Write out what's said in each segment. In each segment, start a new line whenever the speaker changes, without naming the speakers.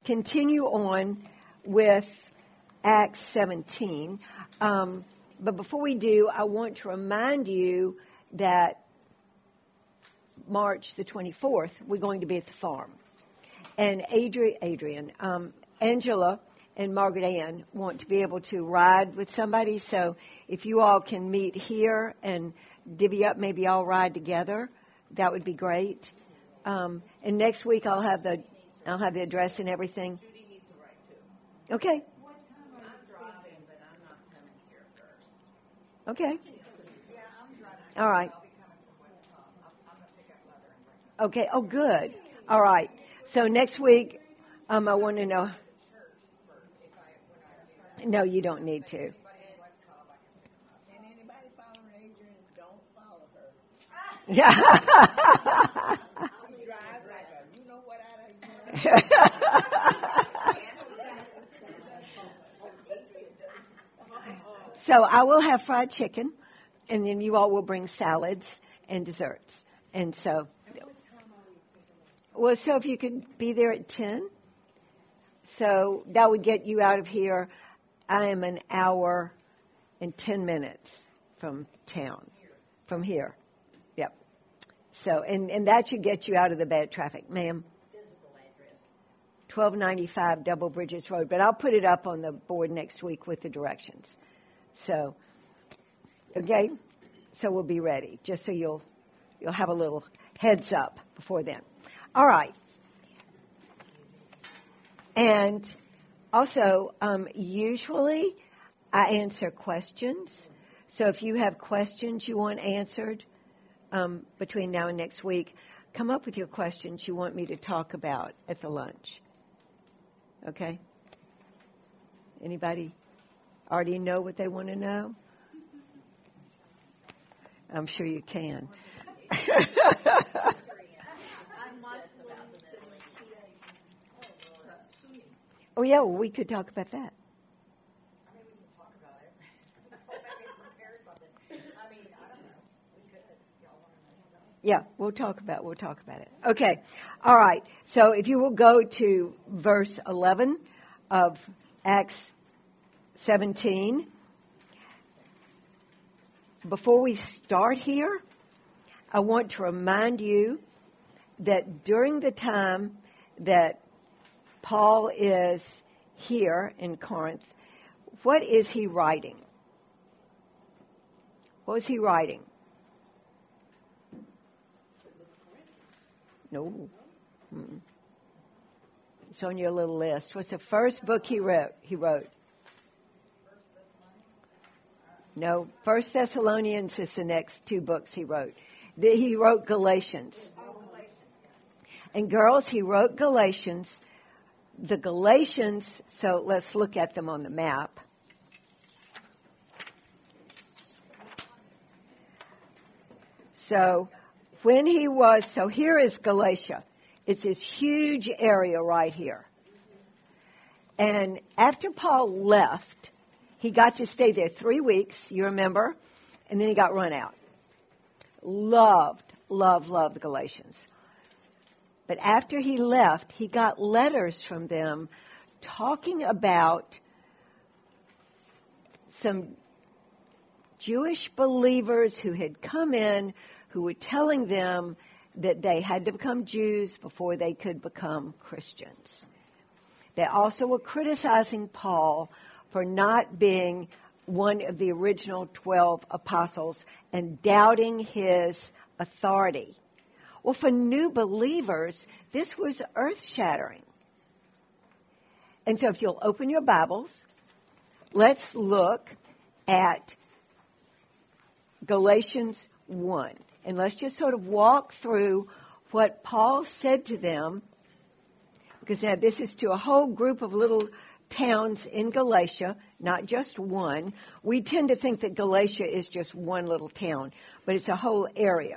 continue on with Acts 17. But before we do, I want to remind you that March the 24th, we're going to be at the farm. And Angela and Margaret Ann want to be able to ride with somebody. So if you all can meet here and divvy up, maybe all ride together, that would be great. And next week I'll have the address and everything.
Judy needs a ride too.
Okay.
What time I'm driving, but I'm not coming here first.
Okay.
Yeah, I'm driving.
All right.
I'll be coming from West Palm. I'm going to pick up Mother and bring her.
Okay. Oh, good. All right. So next week, I want to know. No, you don't need to.
And anybody following Adrian, don't follow her.
Yeah.
She drives like a, you know what
So I will have fried chicken, and then you all will bring salads and desserts. And so, well, so if you could be there at 10, so that would get you out of here. I am an hour and 10 minutes from town, from here. Yep. So, and that should get you out of the bad traffic. Ma'am?
Physical address.
1295 Double Bridges Road. But I'll put it up on the board next week with the directions. So, okay? So we'll be ready, just so you'll have a little heads up before then. All right. And also, usually I answer questions. So if you have questions you want answered between now and next week, come up with your questions you want me to talk about at the lunch. Okay? Anybody already know what they want to know? I'm sure you can. Oh, yeah, well, we could talk about that.
I mean, we can talk about it. Maybe prepare something. I mean, I don't know. We could, y'all want to know?
Yeah, we'll talk about it. Okay. All right. So if you will go to verse 11 of Acts 17. Before we start here, I want to remind you that during the time that Paul is here in Corinth, what is he writing? What was he writing? No. Mm-mm. It's on your little list. What's the first book he wrote? No, 1 Thessalonians is the next two books he wrote. He wrote Galatians. And girls, he wrote Galatians. The Galatians, so let's look at them on the map. So here is Galatia. It's this huge area right here. And after Paul left, he got to stay there 3 weeks, you remember, and then he got run out. Loved the Galatians. But after he left, he got letters from them talking about some Jewish believers who had come in, who were telling them that they had to become Jews before they could become Christians. They also were criticizing Paul for not being one of the original 12 apostles and doubting his authority. Well, for new believers, this was earth-shattering. And so if you'll open your Bibles, let's look at Galatians 1. And let's just sort of walk through what Paul said to them, because now this is to a whole group of little towns in Galatia, not just one. We tend to think that Galatia is just one little town, but it's a whole area.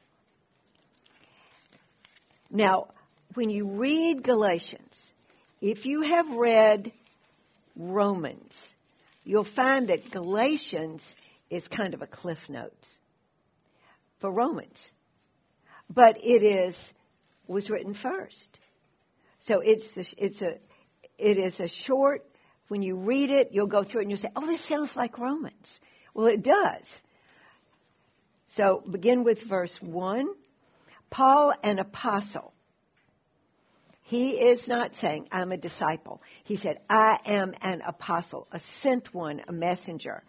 Now, when you read Galatians, if you have read Romans, you'll find that Galatians is kind of a cliff notes for Romans. But it was written first. So it is a short, when you read it, you'll go through it and you'll say, oh, this sounds like Romans. Well, it does. So begin with verse 1. Paul, an apostle. He is not saying, I'm a disciple. He said, I am an apostle, a sent one, a messenger.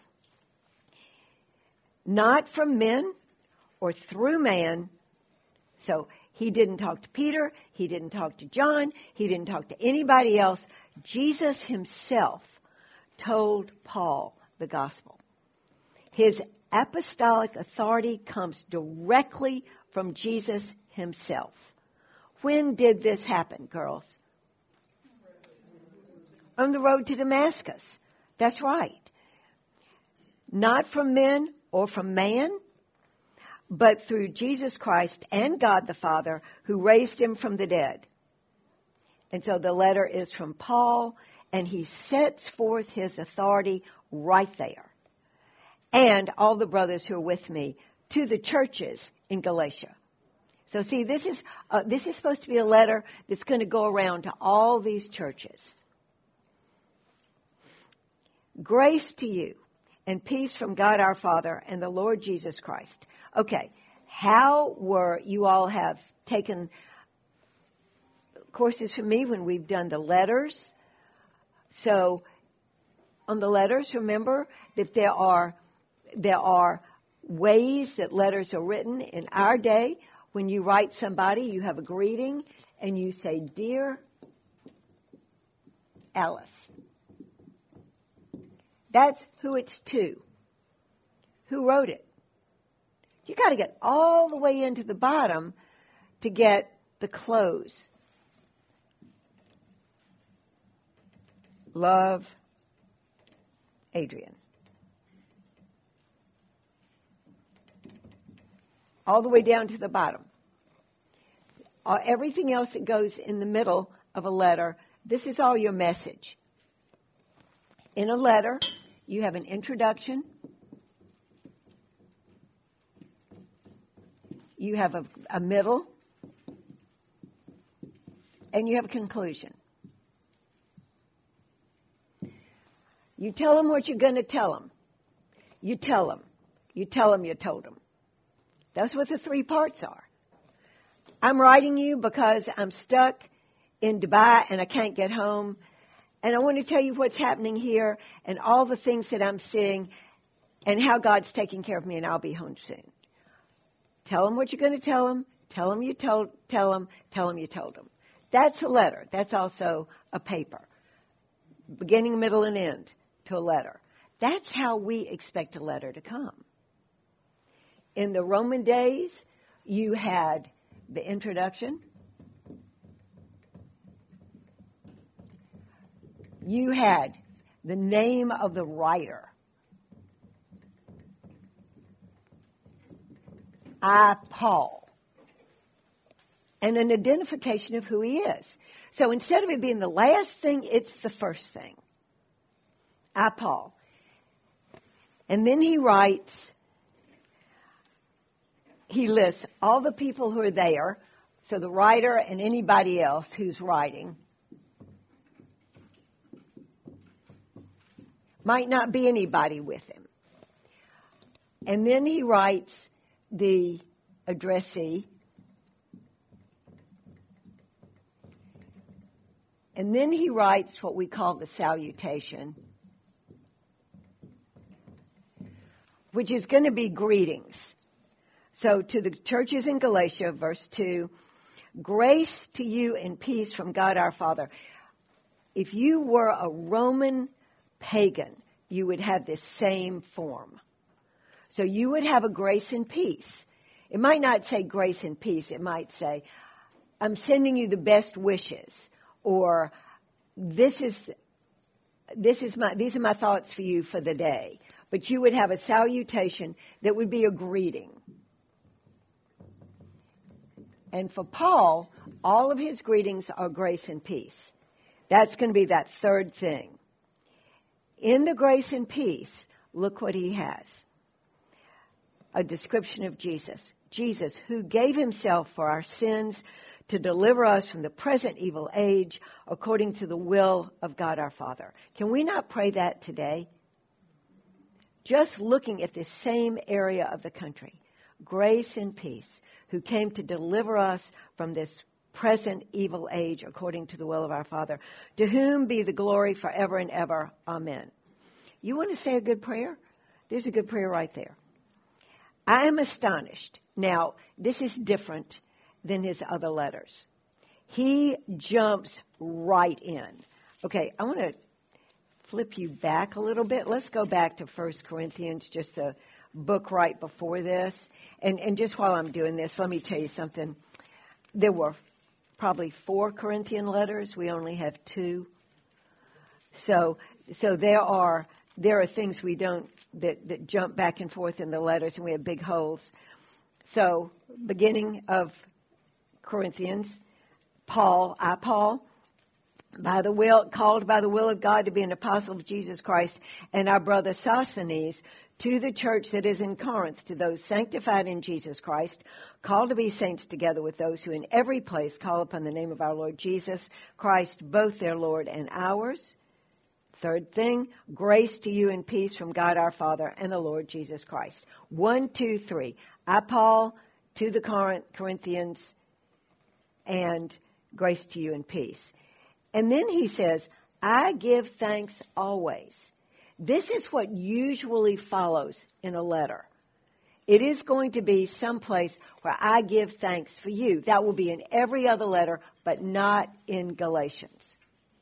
Not from men or through man. So he didn't talk to Peter. He didn't talk to John. He didn't talk to anybody else. Jesus himself told Paul the gospel. His apostolic authority comes directly from Jesus himself. When did this happen, girls? On the road to Damascus. That's right. Not from men or from man, but through Jesus Christ and God the Father, who raised him from the dead. And so the letter is from Paul, and he sets forth his authority right there. And all the brothers who are with me to the churches in Galatia. So see, this is supposed to be a letter that's going to go around to all these churches. Grace to you and peace from God our Father and the Lord Jesus Christ. Okay, how were you all have taken courses from me when we've done the letters? So on the letters, remember that there are ways that letters are written. In our day, when you write somebody, you have a greeting and you say, Dear Alice. That's who it's to. Who wrote it? You got to get all the way into the bottom to get the close. Love, Adrian. All the way down to the bottom. Everything else that goes in the middle of a letter, this is all your message. In a letter, you have an introduction. You have a middle. And you have a conclusion. You tell them what you're going to tell them. You tell them. You tell them you told them. That's what the three parts are. I'm writing you because I'm stuck in Dubai and I can't get home. And I want to tell you what's happening here and all the things that I'm seeing and how God's taking care of me, and I'll be home soon. Tell them what you're going to tell them. Tell them you told them. That's a letter. That's also a paper. Beginning, middle, and end to a letter. That's how we expect a letter to come. In the Roman days, you had the introduction. You had the name of the writer. I, Paul. And an identification of who he is. So instead of it being the last thing, it's the first thing. I, Paul. And then he writes, he lists all the people who are there, so the writer and anybody else who's writing. Might not be anybody with him. And then he writes the addressee. And then he writes what we call the salutation, which is going to be greetings. So to the churches in Galatia, verse 2, grace to you and peace from God our Father. If you were a Roman pagan, you would have this same form. So you would have a grace and peace. It might not say grace and peace. It might say, I'm sending you the best wishes. Or these are my thoughts for you for the day. But you would have a salutation that would be a greeting. And for Paul, all of his greetings are grace and peace. That's going to be that third thing. In the grace and peace, look what he has. A description of Jesus. Jesus, who gave himself for our sins to deliver us from the present evil age according to the will of God our Father. Can we not pray that today? Just looking at this same area of the country, grace and peace, who came to deliver us from this present evil age according to the will of our Father, to whom be the glory forever and ever. Amen. You want to say a good prayer? There's a good prayer right there. I am astonished. Now, this is different than his other letters. He jumps right in. Okay, I want to flip you back a little bit. Let's go back to 1 Corinthians, just the book right before this. And just while I'm doing this, let me tell you something. There were probably 4 Corinthian letters. We only have 2. So there are things we don't, that jump back and forth in the letters, and we have big holes. So, beginning of Corinthians, Paul, called by the will of God to be an apostle of Jesus Christ, and our brother Sosthenes, to the church that is in Corinth, to those sanctified in Jesus Christ, called to be saints together with those who in every place call upon the name of our Lord Jesus Christ, both their Lord and ours. Third thing, grace to you and peace from God our Father and the Lord Jesus Christ. 1, 2, 3. I, Paul, to the Corinthians, and grace to you and peace. And then he says, I give thanks always. This is what usually follows in a letter. It is going to be someplace where I give thanks for you. That will be in every other letter, but not in Galatians.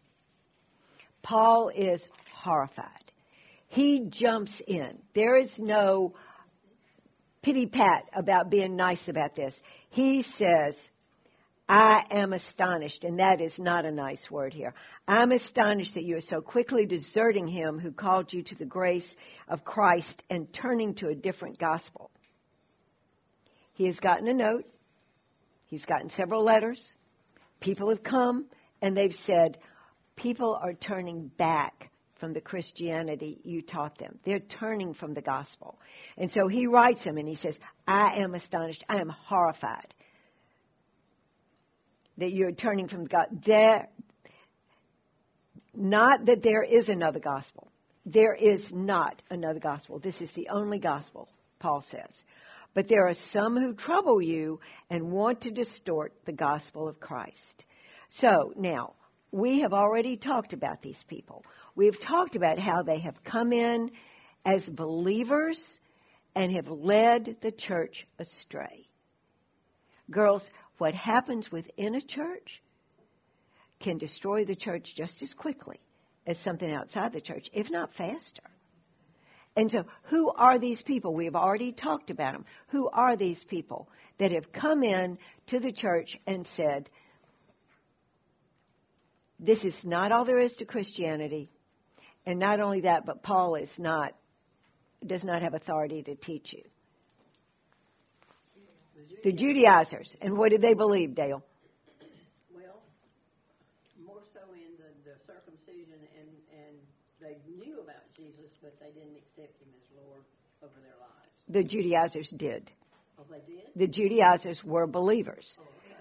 Paul is horrified. He jumps in. There is no pity-pat about being nice about this. He says, I am astonished, and that is not a nice word here. I'm astonished that you are so quickly deserting him who called you to the grace of Christ and turning to a different gospel. He has gotten a note. He's gotten several letters. People have come, and they've said, people are turning back from the Christianity you taught them. They're turning from the gospel. And so he writes them, and he says, I am astonished. I am horrified that you're turning from God. Not that there is another gospel. There is not another gospel. This is the only gospel, Paul says. But there are some who trouble you and want to distort the gospel of Christ. So now, we have already talked about these people. We've talked about how they have come in as believers and have led the church astray. Girls, what happens within a church can destroy the church just as quickly as something outside the church, if not faster. And so, who are these people? We have already talked about them. Who are these people that have come in to the church and said, this is not all there is to Christianity. And not only that, but Paul does not have authority to teach you. The Judaizers. And what did they believe, Dale?
Well, more so in the circumcision, and they knew about Jesus, but they didn't accept him as Lord over their lives.
The Judaizers did.
Oh, they did?
The Judaizers were believers.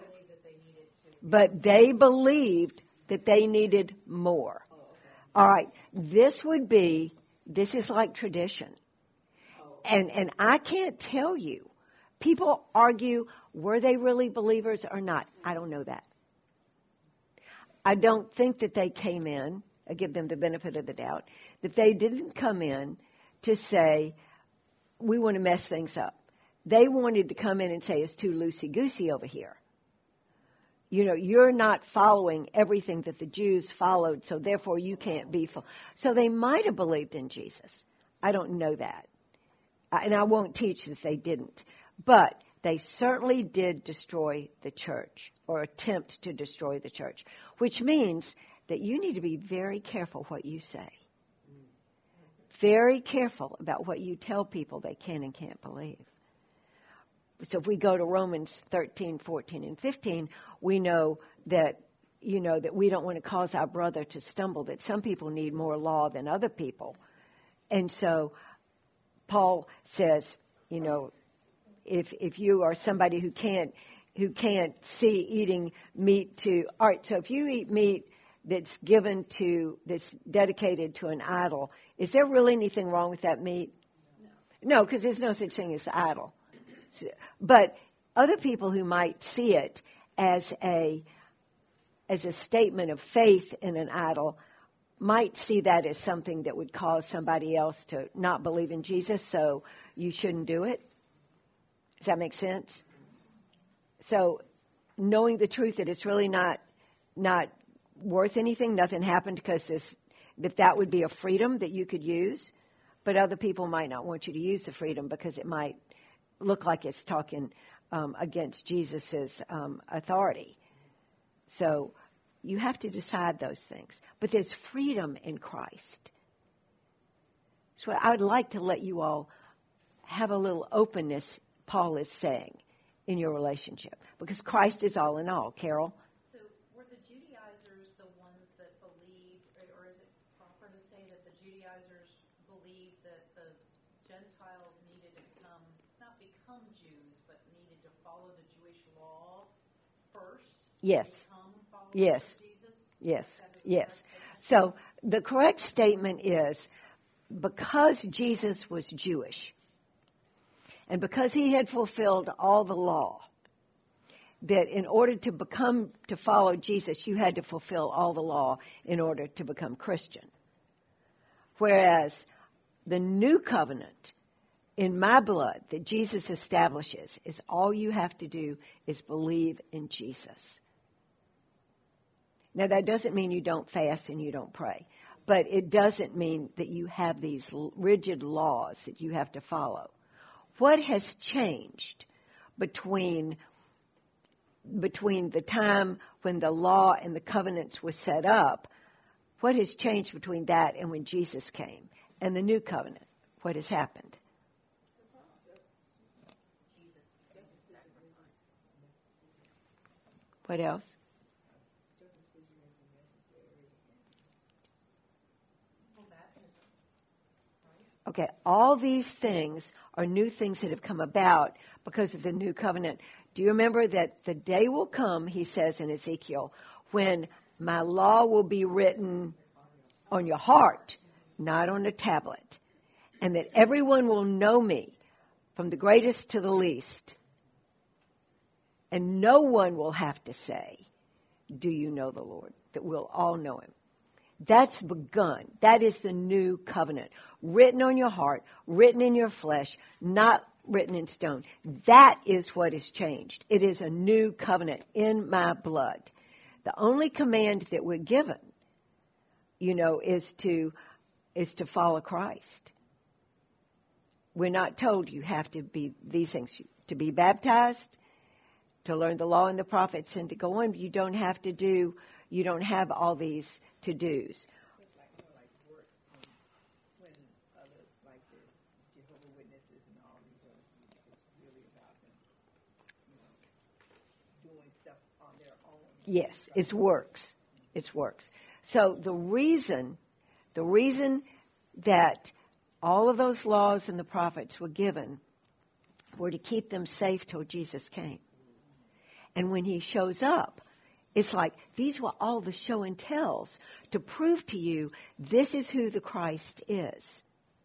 But they believed that they needed more. All right, this is like tradition. And I can't tell you. People argue, were they really believers or not? I don't know that. I don't think that they came in, I give them the benefit of the doubt, that they didn't come in to say, we want to mess things up. They wanted to come in and say, it's too loosey-goosey over here. You know, you're not following everything that the Jews followed, so therefore you can't be full. So they might have believed in Jesus. I don't know that. And I won't teach that they didn't. But they certainly did destroy the church, or attempt to destroy the church, which means that you need to be very careful what you say. Very careful about what you tell people they can and can't believe. So if we go to Romans 13, 14, and 15, we know that, that we don't want to cause our brother to stumble, that some people need more law than other people. And so Paul says, if you are somebody who can't see eating meat to, all right, so if you eat meat that's dedicated to an idol, is there really anything wrong with that meat? No, because there's no such thing as the idol. So, but other people who might see it as a statement of faith in an idol might see that as something that would cause somebody else to not believe in Jesus, so you shouldn't do it. Does that make sense? So knowing the truth that it's really not worth anything, nothing happened, because that would be a freedom that you could use, but other people might not want you to use the freedom because it might look like it's talking against Jesus's authority. So you have to decide those things. But there's freedom in Christ. So I would like to let you all have a little openness, Paul is saying, in your relationship. Because Christ is all in all. Carol?
So were the Judaizers the ones that believed, or is it proper to say that the Judaizers believed that the Gentiles needed to not become Jews, but needed to follow the Jewish law first?
Yes. Yes. Yes. Yes. So the correct statement is, because Jesus was Jewish, and because he had fulfilled all the law, that in order to follow Jesus, you had to fulfill all the law in order to become Christian. Whereas the new covenant in my blood that Jesus establishes is all you have to do is believe in Jesus. Now, that doesn't mean you don't fast and you don't pray, but it doesn't mean that you have these rigid laws that you have to follow. What has changed between the time when the law and the covenants were set up? What has changed between that and when Jesus came? And the new covenant, what has happened? What else? Okay, all these things are new things that have come about because of the new covenant. Do you remember that the day will come, he says in Ezekiel, when my law will be written on your heart, not on a tablet, and that everyone will know me, from the greatest to the least, and no one will have to say, do you know the Lord? That we'll all know him. That's begun. That is the new covenant. Written on your heart, written in your flesh, not written in stone. That is what has changed. It is a new covenant in my blood. The only command that we're given, is to follow Christ. We're not told you have to be these things, to be baptized, to learn the law and the prophets, and to go on. You don't have all these to-dos.
When others, like the Jehovah's Witnesses and all these other people, it's really about them, doing stuff on their own.
Yes, it's works. It's works. So the reason that all of those laws and the prophets were given were to keep them safe till Jesus came. And when he shows up, it's like these were all the show and tells to prove to you this is who the Christ is.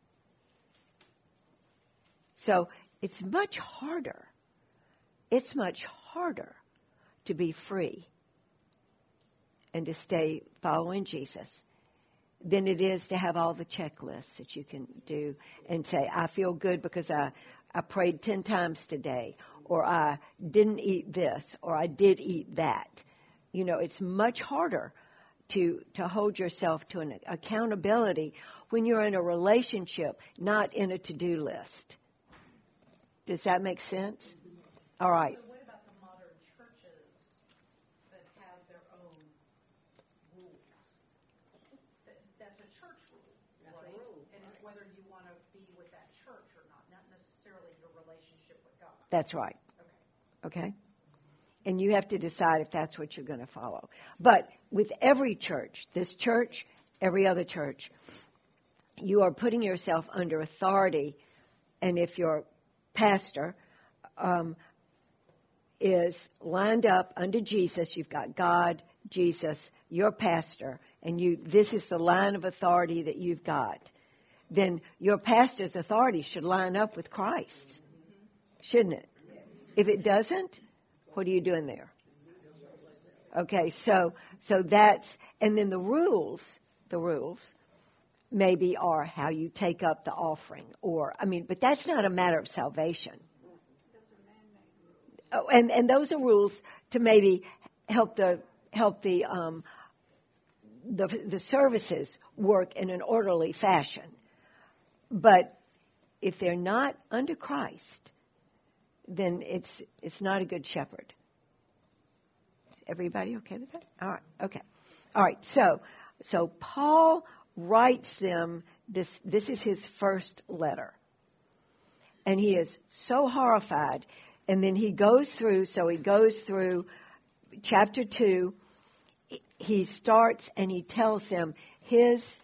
So it's much harder. It's much harder to be free and to stay following Jesus than it is to have all the checklists that you can do and say, I feel good because I prayed 10 times today, or I didn't eat this, or I did eat that. It's much harder to hold yourself to an accountability when you're in a relationship, not in a to-do list. Does that make sense? All right.
So what about the modern churches that have their own rules? That's a church rule, right? And it's whether you want to be with that church or not necessarily your relationship with God.
That's right.
Okay.
And you have to decide if that's what you're going to follow. But with every church, this church, every other church, you are putting yourself under authority. And if your pastor is lined up under Jesus. You've got God, Jesus, your pastor, and this is the line of authority that you've got. Then your pastor's authority should line up with Christ's, shouldn't it? If it doesn't, what are you doing there? Okay, so that's, and then the rules maybe are how you take up the offering, but that's not a matter of salvation. Oh, and those are rules to maybe help the services work in an orderly fashion. But if they're not under Christ, then it's not a good shepherd. Is everybody okay with that? All right. Okay. All right. So Paul writes them this. This is his first letter, and he is so horrified. And then he goes through. So he goes through chapter 2. He starts and he tells them his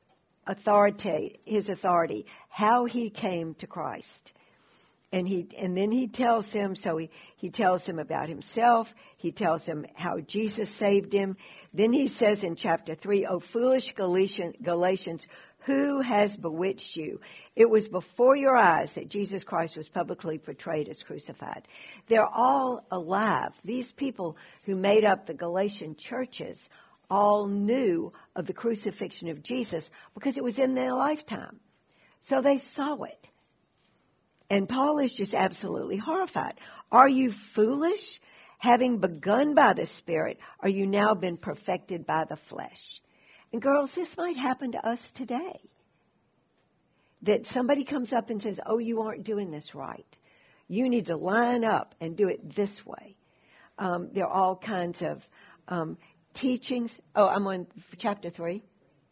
authority, how he came to Christ. And then he tells them, he tells them about himself. He tells them how Jesus saved him. Then he says in chapter 3, "O foolish Galatians, who has bewitched you? It was before your eyes that Jesus Christ was publicly portrayed as crucified." They're all alive. These people who made up the Galatian churches all knew of the crucifixion of Jesus because it was in their lifetime. So they saw it. And Paul is just absolutely horrified. "Are you foolish? Having begun by the Spirit, are you now been perfected by the flesh?" And girls, this might happen to us today. That somebody comes up and says, "Oh, you aren't doing this right. You need to line up and do it this way." There are all kinds of teachings. Oh, I'm on chapter 3.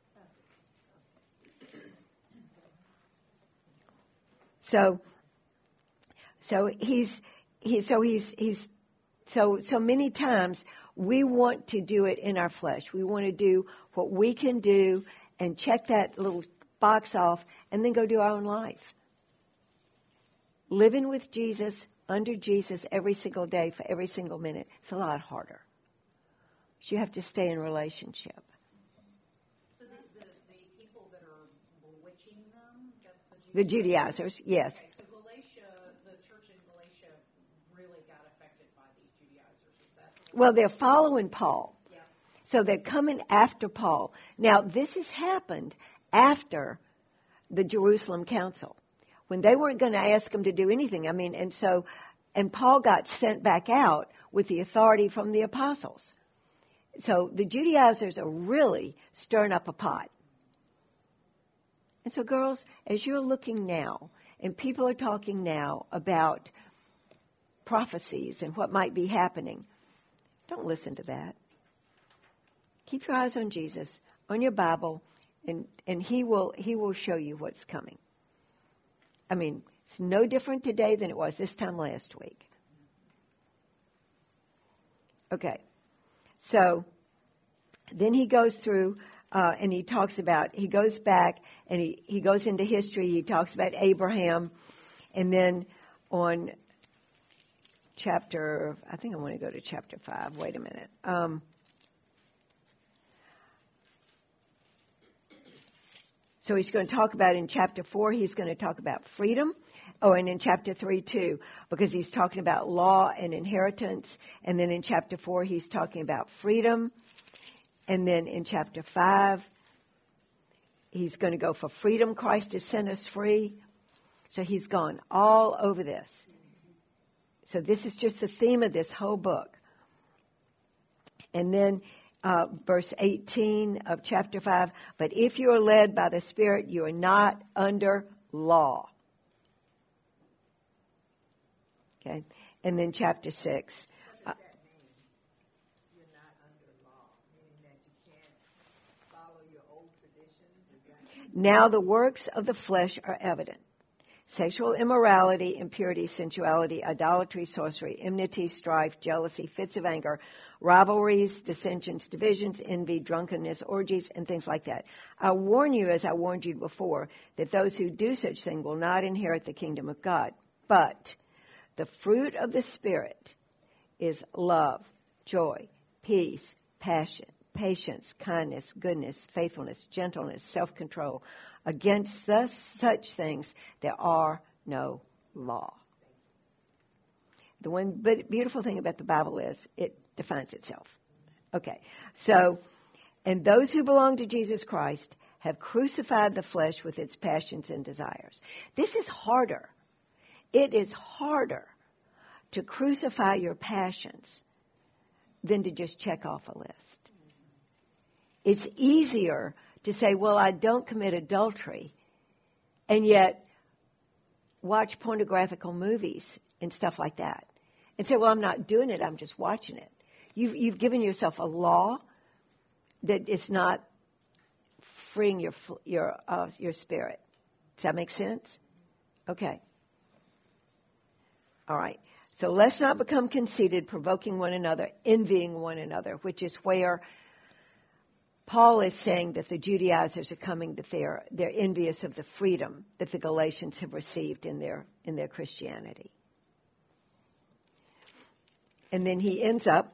So many times we want to do it in our flesh. We want to do what we can do and check that little box off and then go do our own life. Living with Jesus, under Jesus every single day for every single minute, it's a lot harder. So you have to stay in relationship.
So the people that are bewitching them, that's
The Judaizers, yes.
Okay, so the church in Galatia really got affected by these Judaizers. Is that
Well, they're following Paul.
Yeah.
So they're coming after Paul. Now, this has happened after the Jerusalem Council, when they weren't going to ask him to do anything. And Paul got sent back out with the authority from the apostles. So the Judaizers are really stirring up a pot. And so, girls, as you're looking now, and people are talking now about prophecies and what might be happening, don't listen to that. Keep your eyes on Jesus, on your Bible, and He will show you what's coming. It's no different today than it was this time last week. Okay. So then he goes through and he talks about, he goes back and he goes into history. He talks about Abraham. And then on I think I want to go to chapter 5. Wait a minute. So he's going to talk about in chapter 4, he's going to talk about freedom. Oh, and in chapter 3 too, because he's talking about law and inheritance. And then in chapter 4, he's talking about freedom. And then in chapter 5, he's going to go for freedom. Christ has set us free. So he's gone all over this. So this is just the theme of this whole book. And then verse 18 of chapter 5, "But if you are led by the Spirit, you are not under law." Okay. And then chapter 6.
What does that mean? You're not under law, meaning that you can't follow your old traditions? Is that...
"Now the works of the flesh are evident: sexual immorality, impurity, sensuality, idolatry, sorcery, enmity, strife, jealousy, fits of anger, rivalries, dissensions, divisions, envy, drunkenness, orgies, and things like that. I warn you, as I warned you before, that those who do such things will not inherit the kingdom of God. But the fruit of the Spirit is love, joy, peace, passion, patience, kindness, goodness, faithfulness, gentleness, self-control. Against such things there are no law. The one beautiful thing about the Bible is it defines itself. Okay, so, and those who belong to Jesus Christ have crucified the flesh with its passions and desires. This is harder. It is harder to crucify your passions than to just check off a list. It's easier to say, well, I don't commit adultery, and yet watch pornographical movies and stuff like that. And say, well, I'm not doing it, I'm just watching it. You've given yourself a law that is not freeing your spirit. Does that make sense? Okay. All right. So let's not become conceited, provoking one another, envying one another, which is where Paul is saying that the Judaizers are coming, that they're envious of the freedom that the Galatians have received in their Christianity. And then he ends up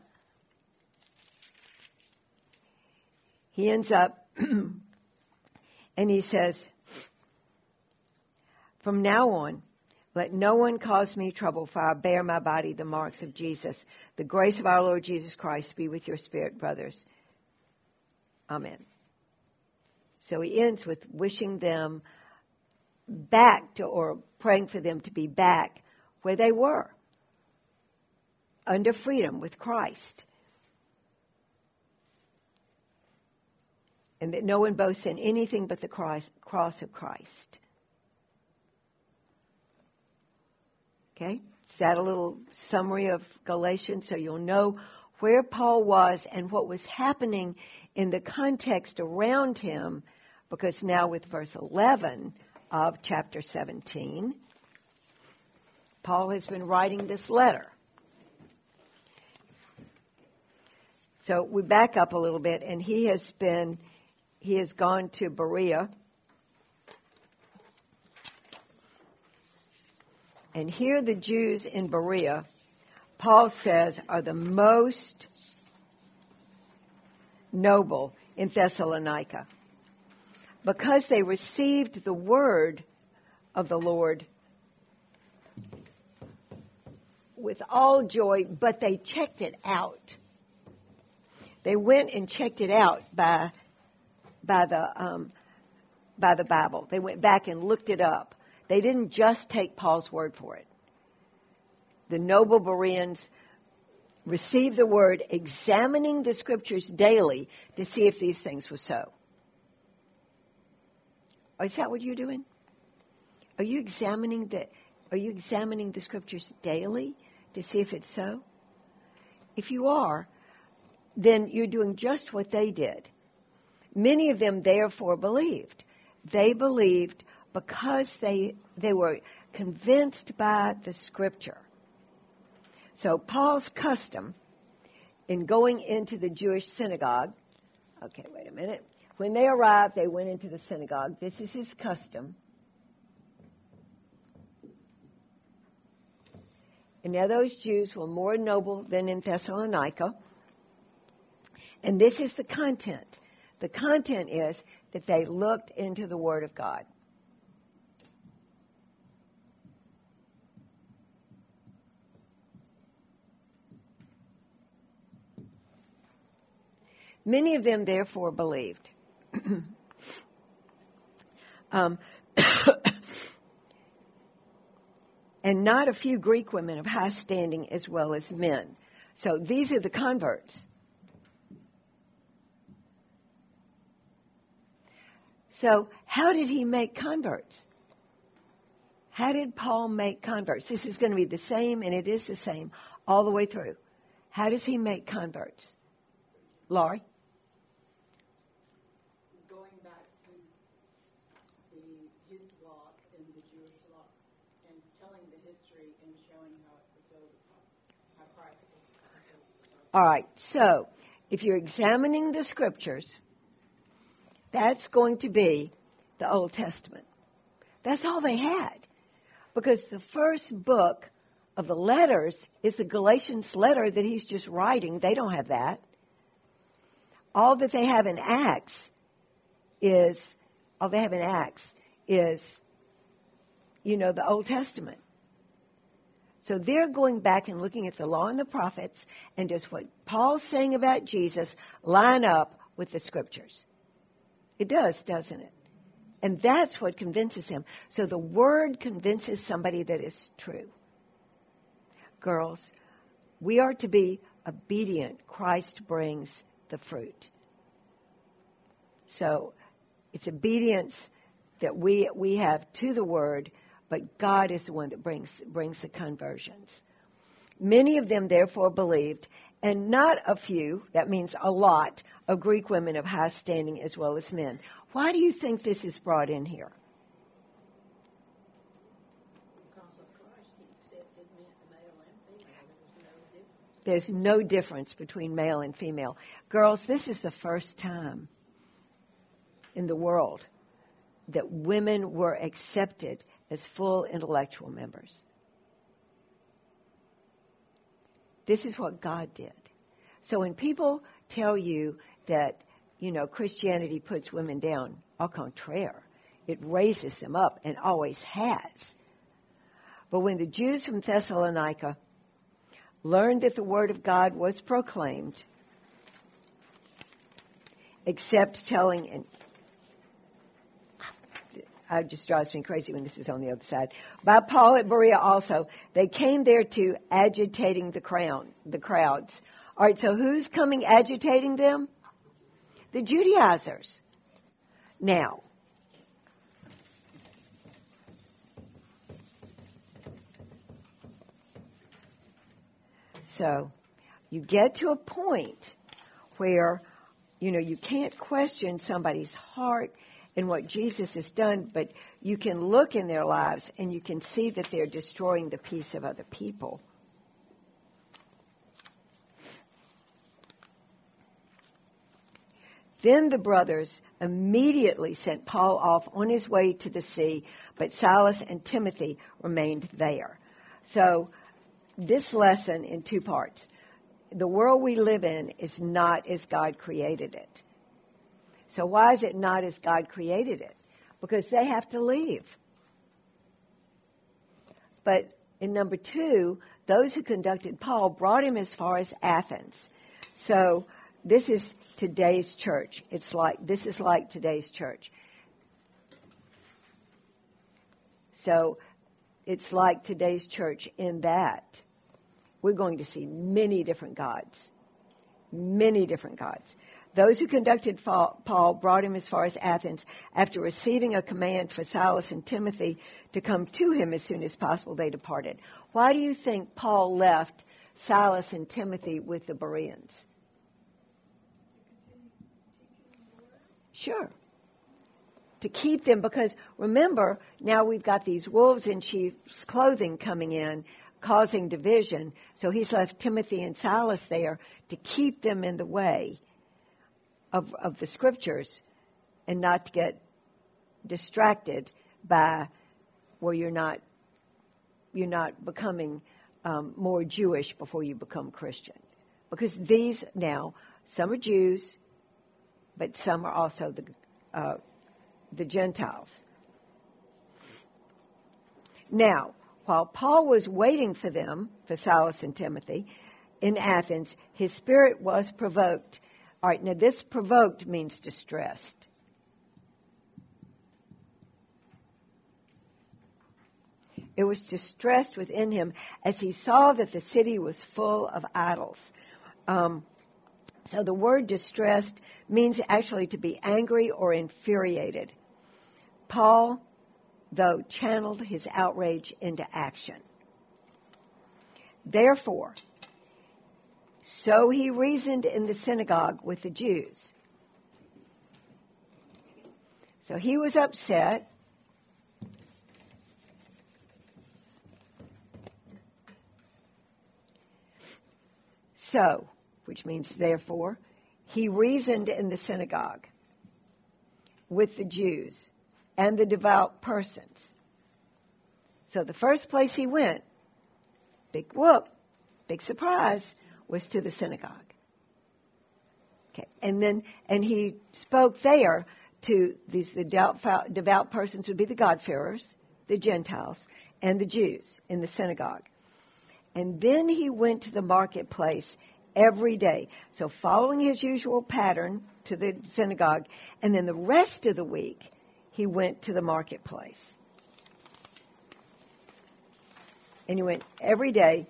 and he says, from now on, let no one cause me trouble, for I bear my body the marks of Jesus. The grace of our Lord Jesus Christ be with your spirit, brothers. Amen. So he ends with wishing them back to, or praying for them to be back where they were, under freedom with Christ. And that no one boasts in anything but the cross of Christ. Okay? Is that a little summary of Galatians so you'll know where Paul was and what was happening in the context around him? Because now with verse 11 of chapter 17, Paul has been writing this letter. So we back up a little bit, and he has gone to Berea. And here the Jews in Berea, Paul says, are the most noble in Thessalonica, because they received the word of the Lord with all joy, but they checked it out. They went and checked it out by the Bible. They went back and looked it up. They didn't just take Paul's word for it. The noble Bereans received the word, examining the scriptures daily to see if these things were so. Is that what you're doing? Are you examining the scriptures daily to see if it's so? If you are, then you're doing just what they did. Many of them therefore believed. They believed because they were convinced by the scripture. So Paul's custom in going into the Jewish synagogue, okay, wait a minute. When they arrived, they went into the synagogue. This is his custom. And now those Jews were more noble than in Thessalonica. And this is the content. The content is that they looked into the Word of God. Many of them therefore believed. And not a few Greek women of high standing as well as men. So these are the converts. So how did he make converts? How did Paul make converts? This is going to be the same, and it is the same all the way through. How does he make converts? Laurie?
Going back to his law and the Jewish law and telling the history and showing how it fulfilled how Christ fulfilled.
All right, so if you're examining the scriptures, that's going to be the Old Testament. That's all they had. Because the first book of the letters is the Galatians letter that he's just writing. They don't have that. All that they have in Acts is, the Old Testament. So they're going back and looking at the law and the prophets, and does what Paul's saying about Jesus line up with the scriptures? It does, doesn't it? And that's what convinces him. So the word convinces somebody that it's true. Girls, we are to be obedient. Christ brings the fruit. So it's obedience that we have to the word, but God is the one that brings the conversions. Many of them therefore believed, and not a few, that means a lot, of Greek women of high standing as well as men. Why do you think this is brought in here?
Because of Christ, he accepted male and female.
There's no difference between male and female. Girls, this is the first time in the world that women were accepted as full intellectual members. This is what God did. So when people tell you that, Christianity puts women down, au contraire, it raises them up and always has. But when the Jews from Thessalonica learned that the word of God was proclaimed, except telling, and it just drives me crazy when this is on the other side, by Paul at Berea also, they came there to agitating the crowds. All right, so who's coming agitating them? The Judaizers. Now, so you get to a point where, you can't question somebody's heart and what Jesus has done, but you can look in their lives and you can see that they're destroying the peace of other people. Then the brothers immediately sent Paul off on his way to the sea, but Silas and Timothy remained there. So this lesson in two parts. The world we live in is not as God created it. So why is it not as God created it? Because they have to leave. But in number two, those who conducted Paul brought him as far as Athens. So this is today's church. This is like today's church. So it's like today's church in that we're going to see many different gods. Many different gods. Those who conducted Paul brought him as far as Athens. After receiving a command for Silas and Timothy to come to him as soon as possible, they departed. Why do you think Paul left Silas and Timothy with the Bereans? Sure. To keep them, because remember, now we've got these wolves in sheep's clothing coming in, causing division. So he's left Timothy and Silas there to keep them in the way of the scriptures and not to get distracted by, well, you're not becoming more Jewish before you become Christian. Because these now, some are Jews, but some are also the Gentiles. Now, while Paul was waiting for them, for Silas and Timothy, in Athens, his spirit was provoked. All right, now this provoked means distressed. It was distressed within him as he saw that the city was full of idols. So the word distressed means actually to be angry or infuriated. Paul, though, channeled his outrage into action. Therefore, so he reasoned in the synagogue with the Jews. So he was upset. So, which means therefore, he reasoned in the synagogue with the Jews and the devout persons. So the first place he went big whoop, big surprise, was to the synagogue. Okay, and he spoke there to the devout persons would be the God-fearers, the Gentiles, and the Jews in the synagogue. And then he went to the marketplace every day. So following his usual pattern to the synagogue, and then the rest of the week, he went to the marketplace. And he went every day.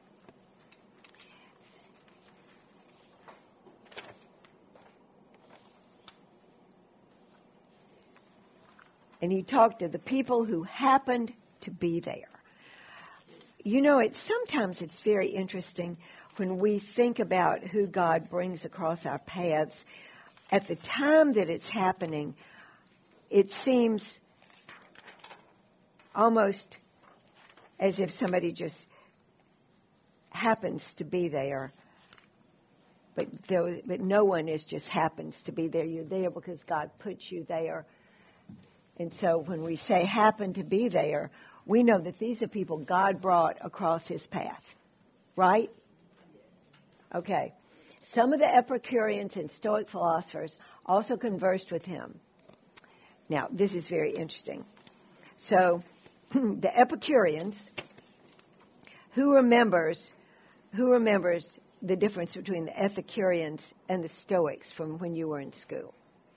And he talked to the people who happened to be there. You know, sometimes it's very interesting when we think about who God brings across our paths. At the time that it's happening, it seems almost as if somebody just happens to be there. But no one just happens to be there. You're there because God puts you there. And so when we say happen to be there, we know that these are people God brought across his path. Right? Okay. Some of the Epicureans and Stoic philosophers also conversed with him. Now, this is very interesting. So, the Epicureans, who remembers the difference between the Epicureans and the Stoics from when you were in school?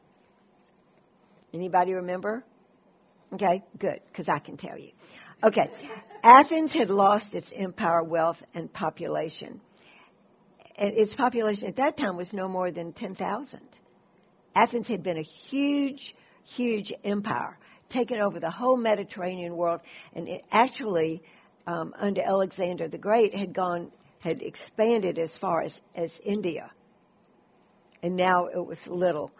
Anybody remember? Okay, good, because I can tell you. Okay, Athens had lost its empire, wealth, and population. And its population at that time was no more than 10,000. Athens had been a huge, huge empire, taken over the whole Mediterranean world, and it actually, under Alexander the Great, had expanded as far as India. And now it was little.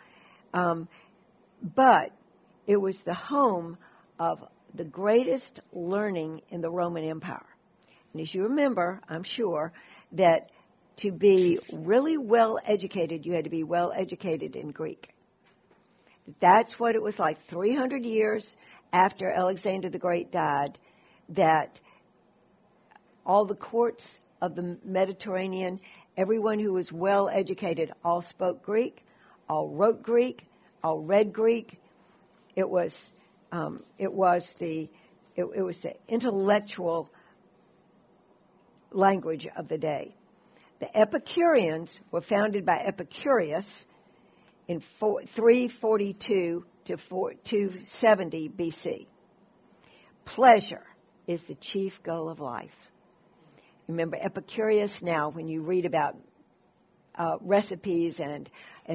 But it was the home of the greatest learning in the Roman Empire. And as you remember, I'm sure, that to be really well educated, you had to be well educated in Greek. That's what it was like 300 years after Alexander the Great died, that all the courts of the Mediterranean, everyone who was well educated, all spoke Greek, all wrote Greek, all read Greek. It was the intellectual language of the day. The Epicureans were founded by Epicurus in 342 to 270 BC. Pleasure is the chief goal of life. Remember Epicurus now, when you read about recipes and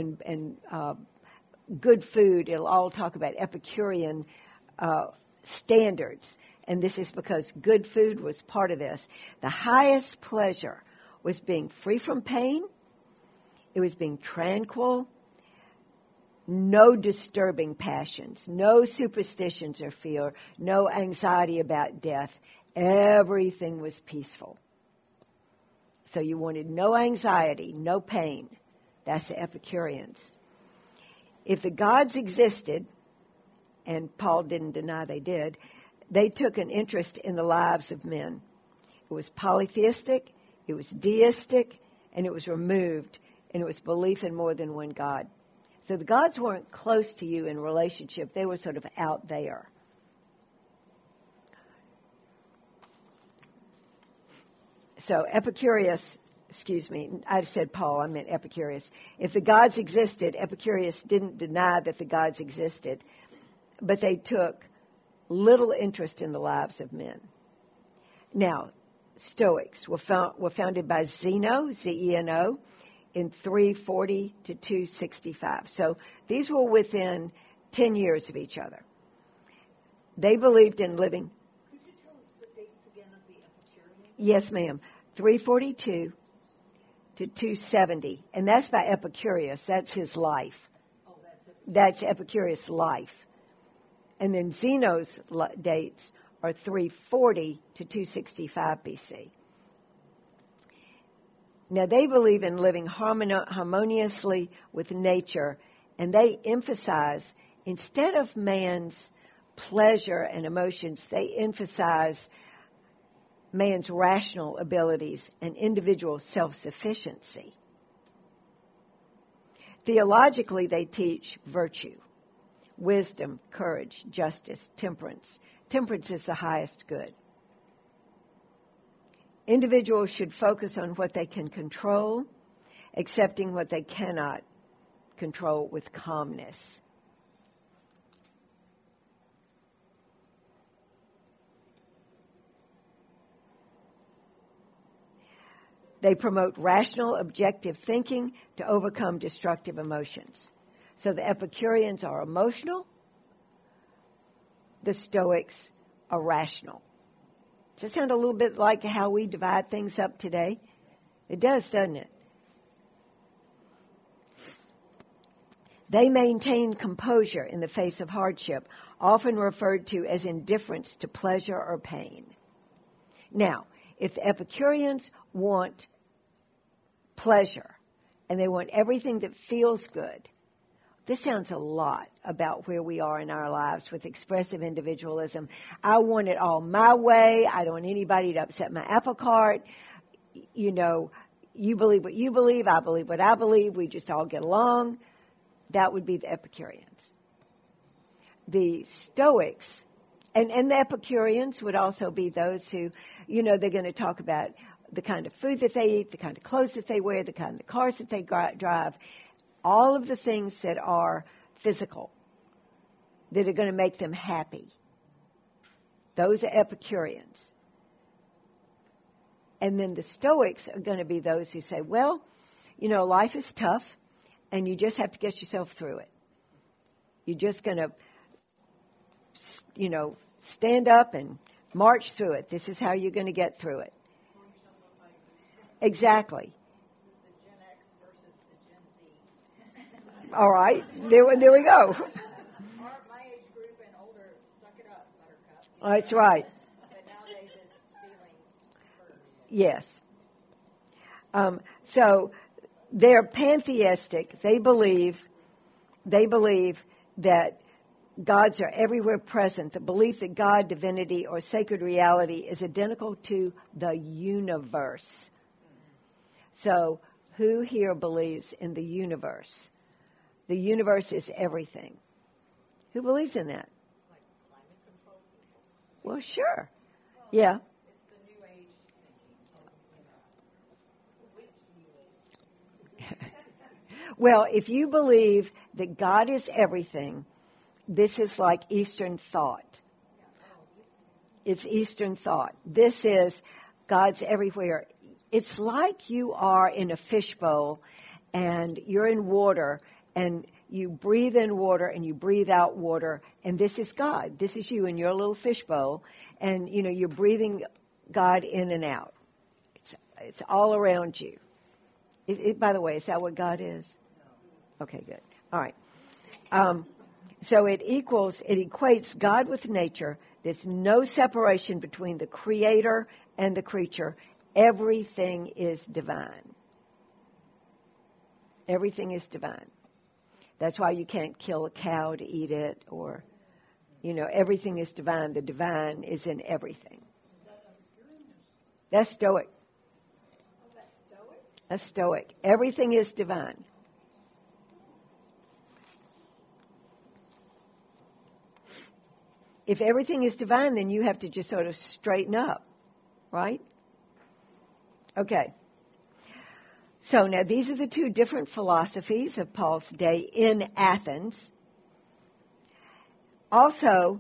good food, it'll all talk about Epicurean standards. And this is because good food was part of this. The highest pleasure was being free from pain. It was being tranquil. No disturbing passions. No superstitions or fear. No anxiety about death. Everything was peaceful. So you wanted no anxiety, no pain. That's the Epicureans. If the gods existed, and Paul didn't deny they did, they took an interest in the lives of men. It was polytheistic, it was deistic, and it was removed, and it was belief in more than one God. So the gods weren't close to you in relationship. They were sort of out there. So Epicurus, I said Paul, I meant Epicurus. If the gods existed, Epicurus didn't deny that the gods existed, but they took little interest in the lives of men. Now, Stoics were founded by Zeno, Z-E-N-O, in 340 to 265. So these were within 10 years of each other. They believed in living.
Could you tell us the dates again of the Epicureans?
Yes, ma'am. 342 to 270. And that's by Epicurus. That's his life.
Oh,
That's Epicurus' life. And then Zeno's dates are 340 to 265 BC. Now, they believe in living harmoniously with nature, and they emphasize, instead of man's pleasure and emotions, they emphasize man's rational abilities and individual self-sufficiency. Theologically, they teach virtue, wisdom, courage, justice, temperance. Temperance is the highest good. Individuals should focus on what they can control, accepting what they cannot control with calmness. They promote rational, objective thinking to overcome destructive emotions. So the Epicureans are emotional. The Stoics are rational. Does that sound a little bit like how we divide things up today? It does, doesn't it? They maintain composure in the face of hardship, often referred to as indifference to pleasure or pain. Now, if the Epicureans want pleasure and they want everything that feels good, this sounds a lot about where we are in our lives with expressive individualism. I want it all my way. I don't want anybody to upset my apple cart. You know, you believe what you believe. I believe what I believe. We just all get along. That would be the Epicureans. The Stoics, and the Epicureans would also be those who, you know, they're going to talk about the kind of food that they eat, the kind of clothes that they wear, the kind of cars that they drive, all of the things that are physical, that are going to make them happy. Those are Epicureans. And then the Stoics are going to be those who say, well, you know, life is tough, and you just have to get yourself through it. You're just going to, you know, stand up and march through it. This is how you're going to get through it. Exactly.
This is the Gen X versus the Gen Z.
All right. There we go.
Our, my age group and older, suck it up, buttercup.
That's right.
But nowadays it's feelings first.
Yes. So they're pantheistic. They believe that gods are everywhere present. The belief that God, divinity, or sacred reality is identical to the universe. So who here believes in the universe? The universe is everything. Who believes in that?
Like climate control people.
Well, sure. Yeah.
It's the new age thinking.
Well, if you believe that God is everything, this is like Eastern thought. It's Eastern thought. This is God's everywhere. It's like you are in a fishbowl and you're in water and you breathe in water and you breathe out water, and this is God. This is you in your little fishbowl, and you know you're breathing God in and out. It's all around you. By the way, is that what God is? No. Okay, good. All right. So it equates God with nature. There's no separation between the creator and the creature. Everything is divine. Everything is divine. That's why you can't kill a cow to eat it, or, you know, everything is divine. The divine is in everything. That's Stoic. That's Stoic. Everything is divine. If everything is divine, then you have to just sort of straighten up, right? Okay. So now these are the two different philosophies of Paul's day in Athens. Also,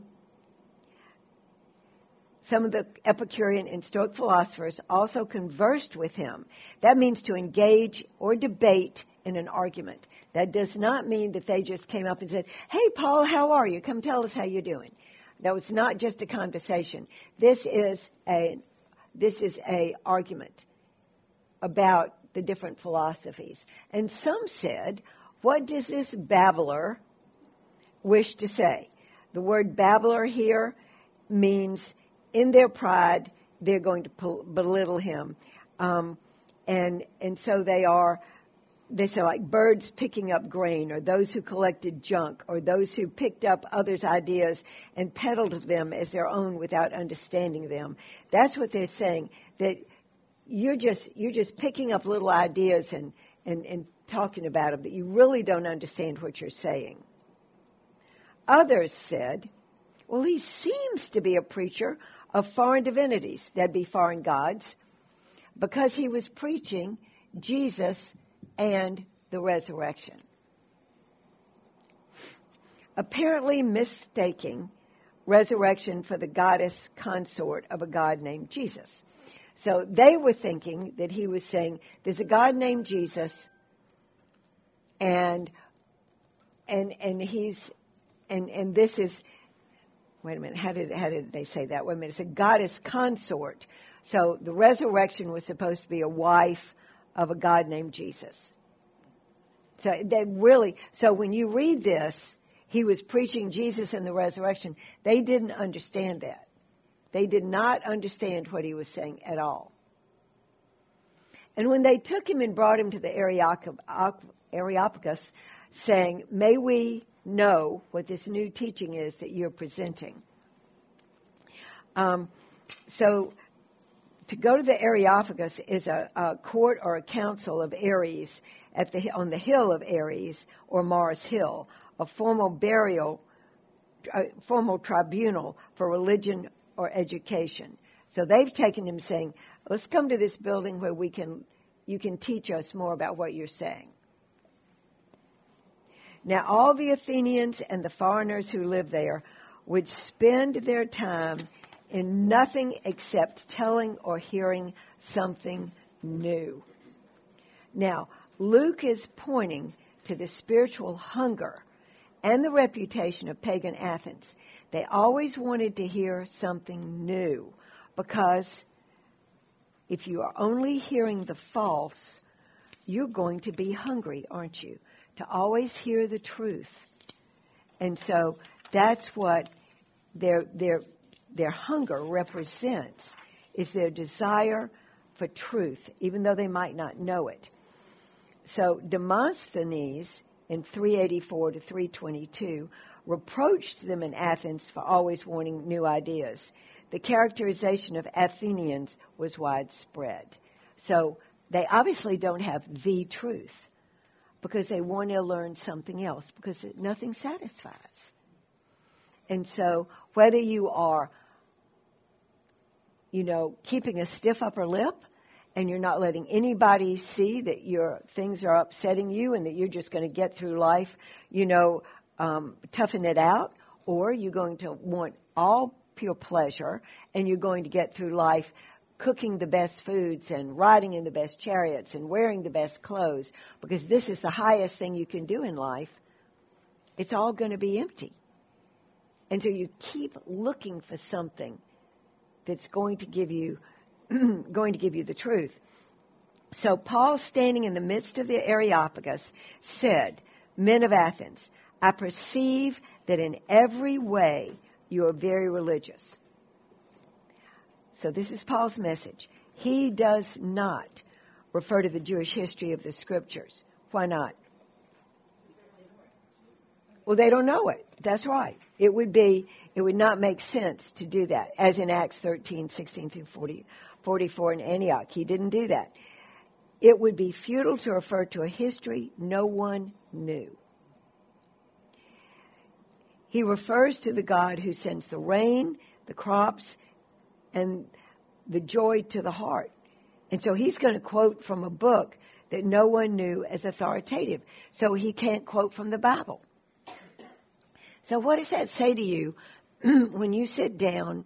some of the Epicurean and Stoic philosophers also conversed with him. That means to engage or debate in an argument. That does not mean that they just came up and said, "Hey, Paul, how are you? Come tell us how you're doing." That was not just a conversation. This is a argument about the different philosophies. And some said, what does this babbler wish to say? The word babbler here means in their pride, they're going to belittle him. And so they are they say like birds picking up grain, or those who collected junk, or those who picked up others' ideas and peddled them as their own without understanding them. That's what they're saying, that you're just picking up little ideas and talking about them, that you really don't understand what you're saying. Others said, well, he seems to be a preacher of foreign divinities, that'd be foreign gods, because he was preaching Jesus and the resurrection. Apparently mistaking resurrection for the goddess consort of a god named Jesus. So they were thinking that he was saying, there's a God named Jesus, and he's and this is, wait a minute, how did they say that? Wait a minute, it's a goddess consort. So the resurrection was supposed to be a wife of a God named Jesus. So when you read this, he was preaching Jesus and the resurrection. They didn't understand that. They did not understand what he was saying at all. And when they took him and brought him to the Areopagus, saying, may we know what this new teaching is that you're presenting. So to go to the Areopagus is a court or a council of Ares on the hill of Ares, or Mars Hill, a formal tribunal for religion or education. So they've taken him saying, let's come to this building where you can teach us more about what you're saying. Now all the Athenians and the foreigners who live there would spend their time in nothing except telling or hearing something new. Now, Luke is pointing to the spiritual hunger and the reputation of pagan Athens. They always wanted to hear something new, because if you are only hearing the false, you're going to be hungry, aren't you? To always hear the truth. And so that's what their hunger represents, is their desire for truth, even though they might not know it. So Demosthenes, in 384 to 322, reproached them in Athens for always wanting new ideas. The characterization of Athenians was widespread. So they obviously don't have the truth, because they want to learn something else, because nothing satisfies. And so whether you are, keeping a stiff upper lip, and you're not letting anybody see that your things are upsetting you and that you're just going to get through life, toughen it out, or you're going to want all pure pleasure, and you're going to get through life cooking the best foods and riding in the best chariots and wearing the best clothes, because this is the highest thing you can do in life, it's all going to be empty. And so you keep looking for something that's going to give you the truth. So Paul, standing in the midst of the Areopagus, said, men of Athens, I perceive that in every way you are very religious. So this is Paul's message. He does not refer to the Jewish history of the scriptures. Why not? Well, they don't know it. That's right. It would not make sense to do that, as in Acts 13, 16 through 44 in Antioch. He didn't do that. It would be futile to refer to a history no one knew. He refers to the God who sends the rain, the crops, and the joy to the heart. And so he's going to quote from a book that no one knew as authoritative. So he can't quote from the Bible. So what does that say to you when you sit down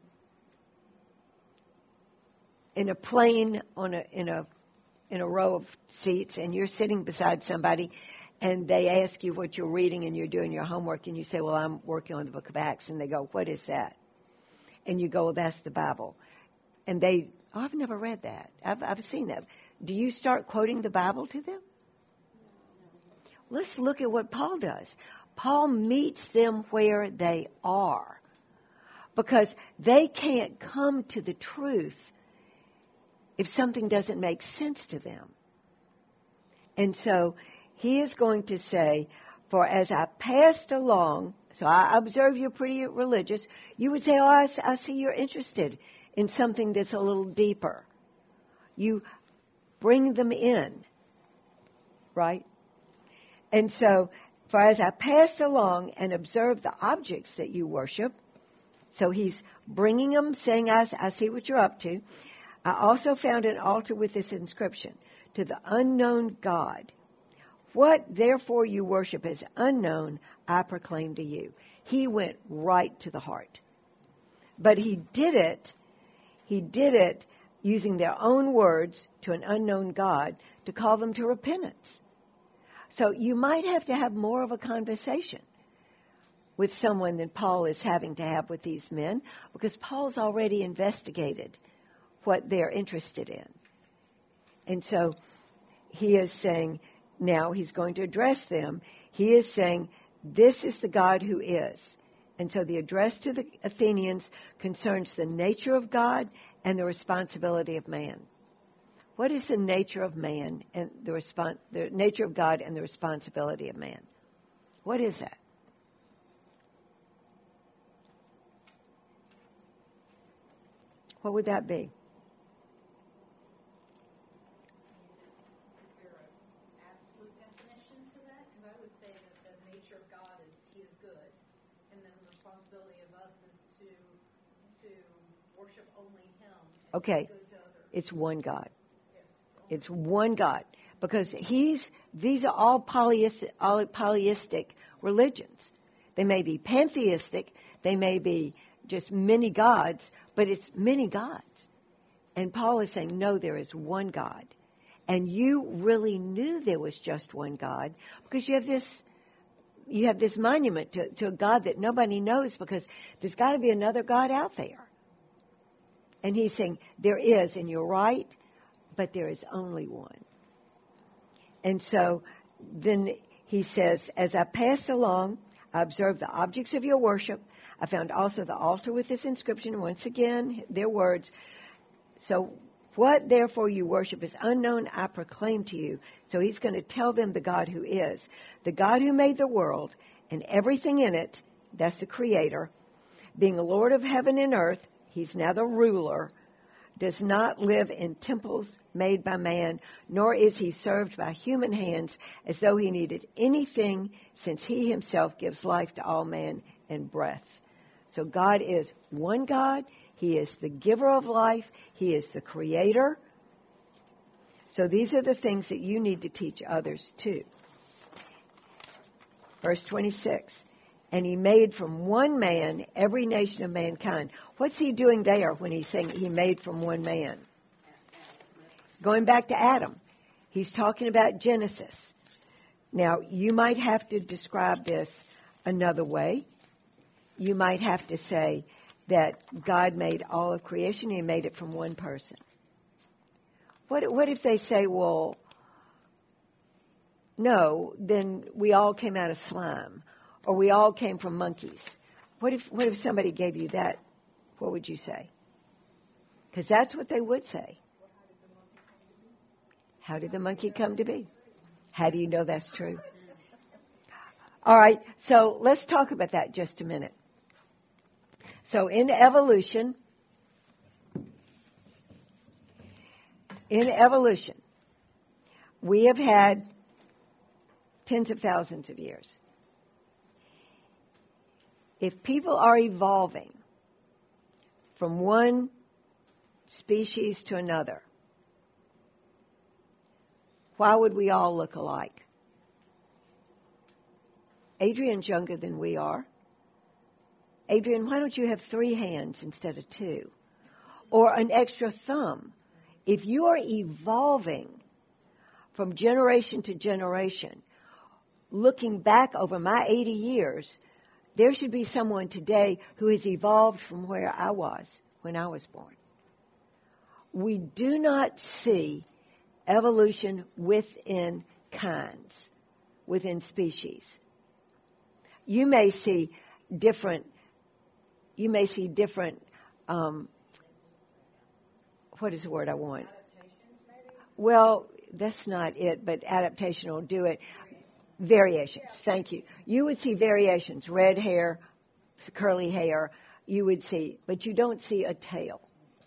in a plane in a row of seats, and you're sitting beside somebody, and they ask you what you're reading and you're doing your homework, and you say, well, I'm working on the book of Acts, and they go, what is that? And you go, well, that's the Bible. And they, I've never read that. I've seen that. Do you start quoting the Bible to them? Let's look at what Paul does. Paul meets them where they are, because they can't come to the truth if something doesn't make sense to them. And so he is going to say, for as I passed along, so I observe you're pretty religious, you would say, oh, I see you're interested in something that's a little deeper. You bring them in, right? And so, for as I passed along and observed the objects that you worship, so he's bringing them, saying, I see what you're up to. I also found an altar with this inscription, to the unknown God. What therefore you worship as unknown, I proclaim to you. He went right to the heart. But he did it using their own words to an unknown God to call them to repentance. So you might have to have more of a conversation with someone than Paul is having to have with these men, because Paul's already investigated what they're interested in. And so he is saying, now he's going to address them. He is saying, this is the God who is. And so the address to the Athenians concerns the nature of God and the responsibility of man. What is the nature of man and the nature of God and the responsibility of man? What is that? What would that be?
Is there an absolute definition to that? Because I would say that the nature of God is He is good, and then the responsibility of us is to worship only Him. And
Okay,
be good to others.
it's one God.
Yes.
It's one God. Because these are all polyistic religions. They may be pantheistic, they may be just many gods, but it's many gods. And Paul is saying, no, there is one God. And you really knew there was just one God because you have this monument to a God that nobody knows, because there's got to be another God out there. And he's saying, there is, and you're right, but there is only one. And so then he says, as I passed along, I observed the objects of your worship. I found also the altar with this inscription. Once again, their words. So what therefore you worship is unknown, I proclaim to you. So he's going to tell them the God who is. The God who made the world and everything in it, that's the creator, being the Lord of heaven and earth, he's now the ruler, does not live in temples made by man, nor is he served by human hands as though he needed anything, since he himself gives life to all man and breath. So God is one God. He is the giver of life. He is the creator. So these are the things that you need to teach others too. Verse 26. And he made from one man every nation of mankind. What's he doing there when he's saying he made from one man? Going back to Adam. He's talking about Genesis. Now, you might have to describe this another way. You might have to say that God made all of creation. He made it from one person. What if they say, well, no, then we all came out of slime, or we all came from monkeys? What if somebody gave you that? What would you say? Because that's what they would say. How did the monkey come to be? How do you know that's true? All right, so let's talk about that just a minute. So in evolution, we have had tens of thousands of years. If people are evolving from one species to another, why would we all look alike? Adrian's younger than we are. Adrian, why don't you have 3 hands instead of 2? Or an extra thumb? If you are evolving from generation to generation, looking back over my 80 years, there should be someone today who has evolved from where I was when I was born. We do not see evolution within kinds, within species. You may see different, what is the word I want?
Adaptations, maybe?
Well, that's not it, but adaptation will do it. Variations. Thank you. You would see variations. Red hair, curly hair. You would see, but you don't see a tail.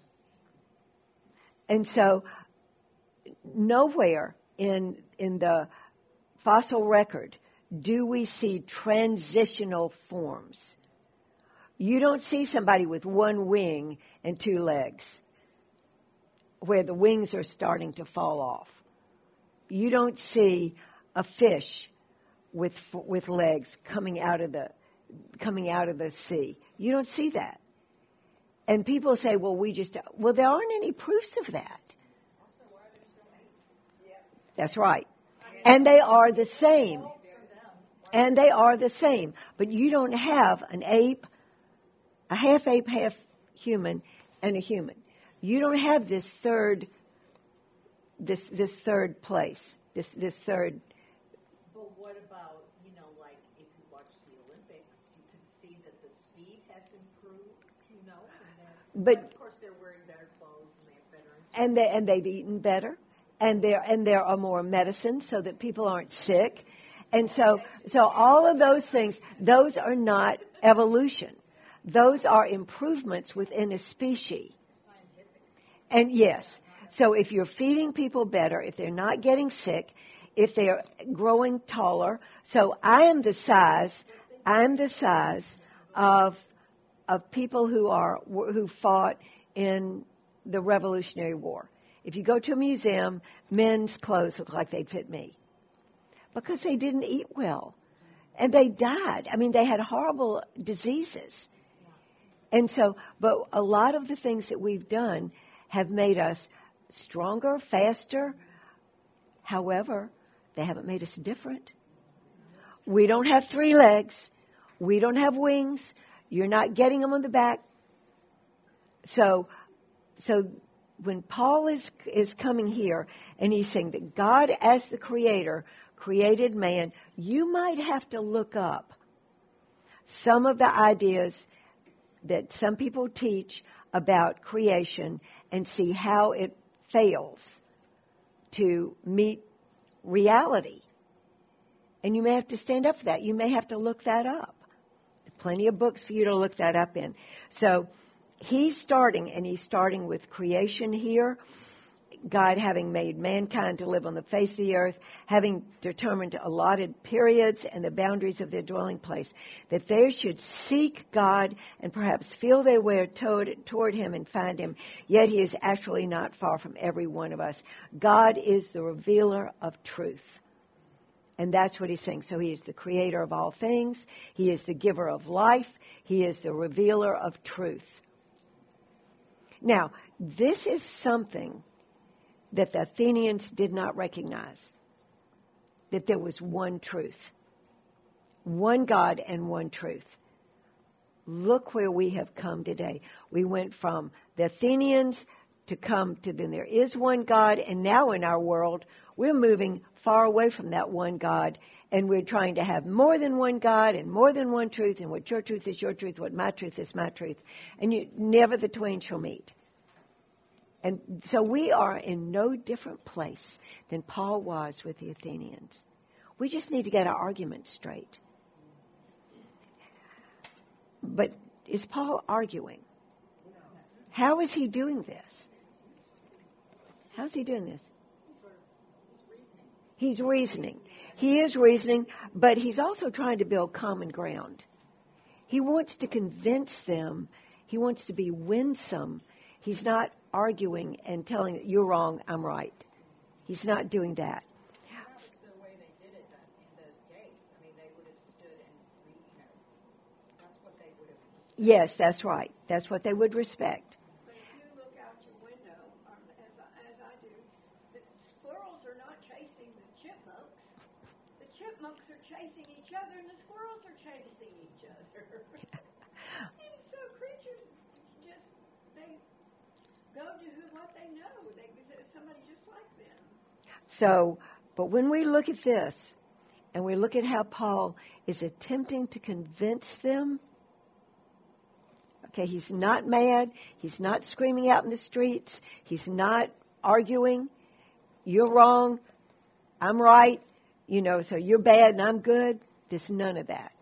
And so, nowhere in the fossil record do we see transitional forms. You don't see somebody with one wing and two legs, where the wings are starting to fall off. You don't see a fish with legs coming out of the sea. You don't see that. And people say, well, there aren't any proofs of that. That's right. And they are the same. And they are the same. But you don't have an ape, a half ape, half human, and a human. You don't have this third place, this third.
But what about, like if you watch the Olympics, you can see that the speed has improved,
But
of course they're wearing better clothes and they have better.
And they've eaten better, and there are more medicines so that people aren't sick, and so all of those things, those are not evolution. Those are improvements within a species. And yes, so if you're feeding people better, if they're not getting sick, if they're growing taller, so I am the size of people who fought in the Revolutionary War. If you go to a museum, men's clothes look like they'd fit me because they didn't eat well, and they died. I mean, they had horrible diseases, and so. But a lot of the things that we've done have made us stronger, faster. However, they haven't made us different. We don't have 3 legs. We don't have wings. You're not getting them on the back. So when Paul is coming here and he's saying that God as the creator created man, you might have to look up some of the ideas that some people teach about creation and see how it fails to meet reality. And you may have to stand up for that. You may have to look that up. Plenty of books for you to look that up in. So he's starting with creation here. God having made mankind to live on the face of the earth, having determined allotted periods and the boundaries of their dwelling place, that they should seek God and perhaps feel their way toward him and find him, yet he is actually not far from every one of us. God is the revealer of truth. And that's what he's saying. So he is the creator of all things. He is the giver of life. He is the revealer of truth. Now, this is something that the Athenians did not recognize, that there was one truth, one God and one truth. Look where we have come today. We went from the Athenians to come to then there is one God, and now in our world, we're moving far away from that one God, and we're trying to have more than one God and more than one truth, and what your truth is your truth, what my truth is my truth, and never the twain shall meet. And so we are in no different place than Paul was with the Athenians. We just need to get our argument straight. But is Paul arguing? How is he doing this? How's he doing this? He's reasoning. He is reasoning, but he's also trying to build common ground. He wants to convince them. He wants to be winsome. He's not arguing and telling that you're wrong, I'm right. He's not doing that.
That was the way they did it in those days. I mean, they would have stood and, that's what they would have.
Yes, that's right. That's what they would respect.
But if you look out your window, as I do, the squirrels are not chasing the chipmunks. The chipmunks are chasing each other, and the squirrels are chasing each other. And so creatures they go to what they know. Somebody just like them.
So, but when we look at this, and we look at how Paul is attempting to convince them, okay, he's not mad, he's not screaming out in the streets, he's not arguing, you're wrong, I'm right, so you're bad and I'm good. There's none of that.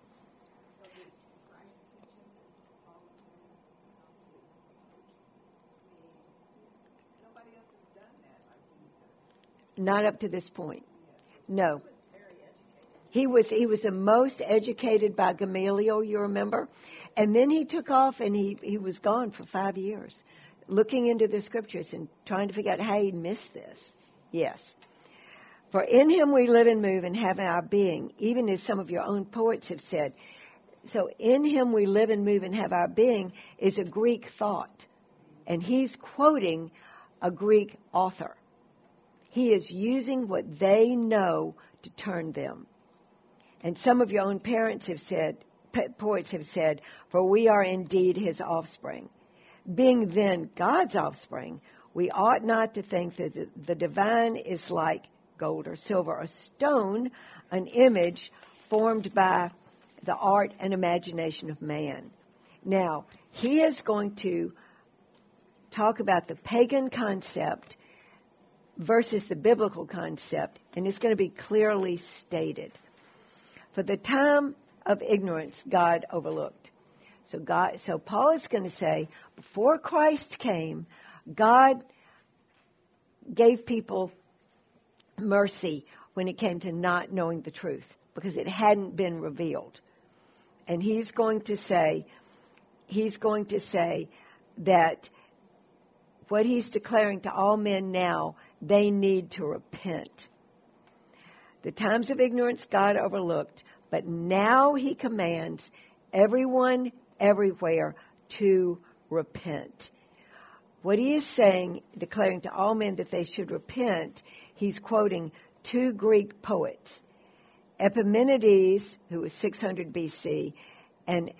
Not up to this point. No. He was the most educated by Gamaliel, you remember? And then he took off and he was gone for 5 years, looking into the scriptures and trying to figure out how he'd missed this. Yes. For in him we live and move and have our being, even as some of your own poets have said. So in him we live and move and have our being is a Greek thought. And he's quoting a Greek author. He is using what they know to turn them. And some of your own poets have said, for we are indeed his offspring. Being then God's offspring, we ought not to think that the divine is like gold or silver, a stone, an image formed by the art and imagination of man. Now, he is going to talk about the pagan concept versus the biblical concept, and it's going to be clearly stated. For the time of ignorance, God overlooked. So Paul is going to say, before Christ came, God gave people mercy when it came to not knowing the truth, because it hadn't been revealed. And he's going to say that what he's declaring to all men now, they need to repent. The times of ignorance God overlooked, but now he commands everyone, everywhere to repent. What he is saying, declaring to all men that they should repent, he's quoting two Greek poets, Epimenides, who was 600 BC, and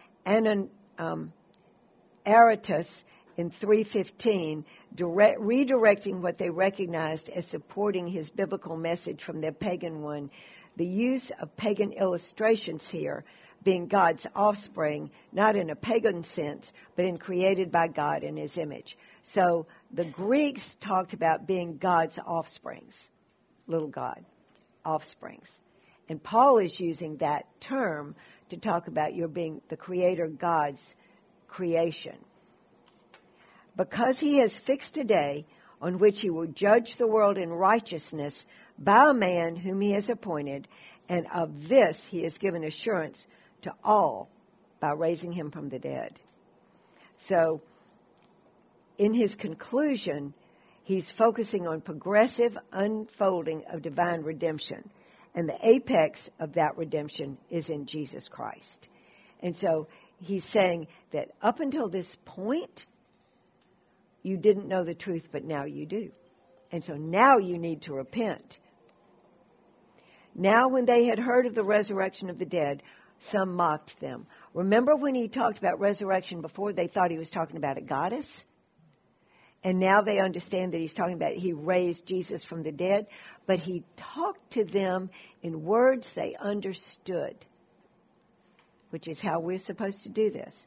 Aratus in 315, redirecting what they recognized as supporting his biblical message from their pagan one. The use of pagan illustrations here being God's offspring, not in a pagan sense, but in created by God in his image. So the Greeks talked about being God's offsprings, little God, offsprings. And Paul is using that term to talk about your being the creator God's creation. Because he has fixed a day on which he will judge the world in righteousness by a man whom he has appointed, and of this he has given assurance to all by raising him from the dead. So, in his conclusion, he's focusing on progressive unfolding of divine redemption. And the apex of that redemption is in Jesus Christ. And so he's saying that up until this point, you didn't know the truth, but now you do. And so now you need to repent. Now when they had heard of the resurrection of the dead, some mocked them. Remember when he talked about resurrection before, they thought he was talking about a goddess? And now they understand that he's talking about he raised Jesus from the dead. But he talked to them in words they understood, which is how we're supposed to do this.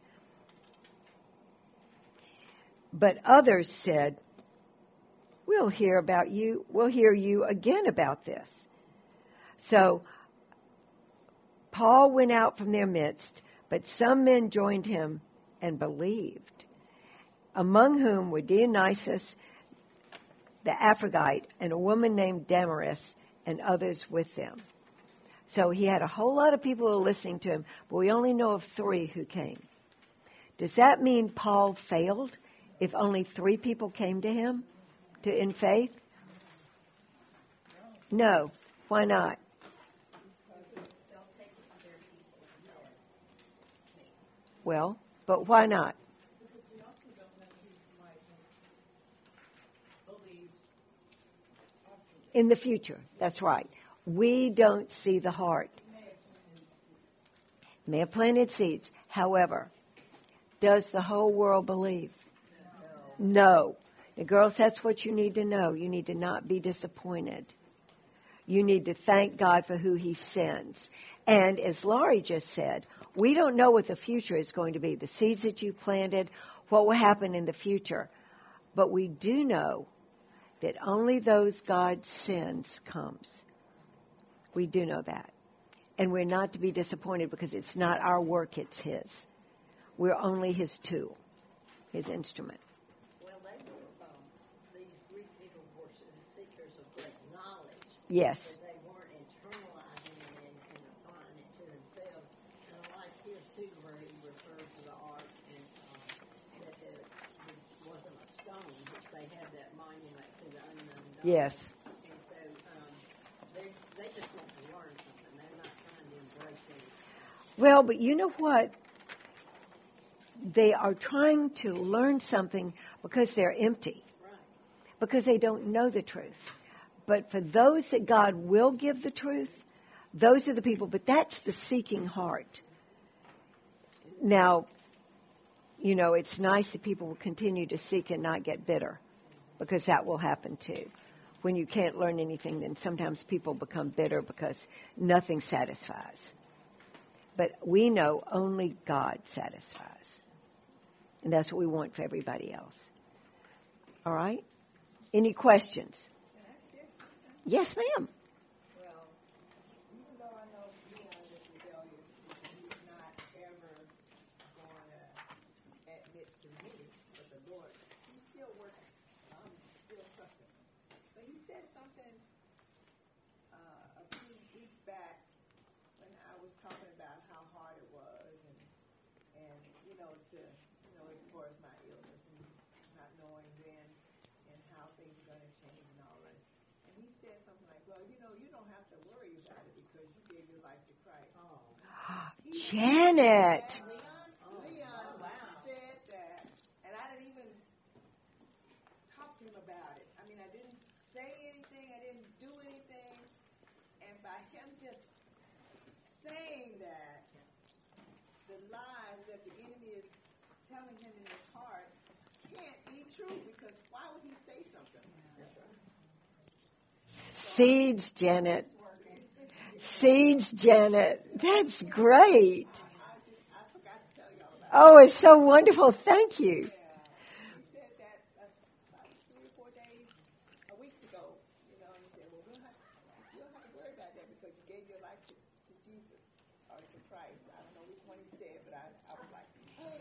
But others said, we'll hear you again about this. So Paul went out from their midst, but some men joined him and believed, among whom were Dionysius the Aphrodite and a woman named Damaris and others with them. So he had a whole lot of people who were listening to him, but we only know of 3 who came. Does that mean Paul failed if only 3 people came to him in faith? No. Why not? Well, but why not? In the future, that's right. We don't see the heart. May have planted seeds. However, does the whole world believe? No. Now, girls, that's what you need to know. You need to not be disappointed. You need to thank God for who he sends. And as Laurie just said, we don't know what the future is going to be. The seeds that you planted, what will happen in the future. But we do know that only those God sends comes. We do know that. And we're not to be disappointed because it's not our work, it's His. We're only His tool, His instrument.
Well, these Greek people were seekers of great knowledge.
Yes.
But they weren't internalizing it and applying it to themselves. And I like here, too, where he referred to the ark and that there wasn't a stone, which they had that monument to the unknown God.
Yes.
And so they just want to learn something. They're not trying to embrace anything.
Well, but you know what? They are trying to learn something because they're empty,
Right.
because they don't know the truth. But for those that God will give the truth, those are the people. But that's the seeking heart. Now, you know, it's nice that people will continue to seek and not get bitter, because that will happen too. When you can't learn anything, then sometimes people become bitter because nothing satisfies. But we know only God satisfies. And that's what we want for everybody else. All right? Any questions?
Can I share something?
Yes, ma'am.
Well, even though I know Leon is rebellious, he's not ever going to admit to me, but the Lord, he's still working. I'm still trusting him. But he said something a few weeks back when I was talking about how hard it was and as far as my illness and not knowing when and how things are going to change and all this. And he said something like, well, you don't have to worry about it because you gave your life to Christ.
Janet.
Leon said that, and I didn't even talk to him about it. I mean, I didn't say anything. I didn't do anything. And by him just saying that, the lies that the enemy is telling him in his heart can't be true, because why would he say something?
Seeds, Janet. Seeds, Janet. That's great.
I forgot to tell y'all about
Oh, it's so wonderful. Thank you.
it. He said that about 3 or 4 days, weeks ago. And he said, well, you don't have to worry about that because you gave your life to Jesus or to Christ. I don't know which one he said, but I was like,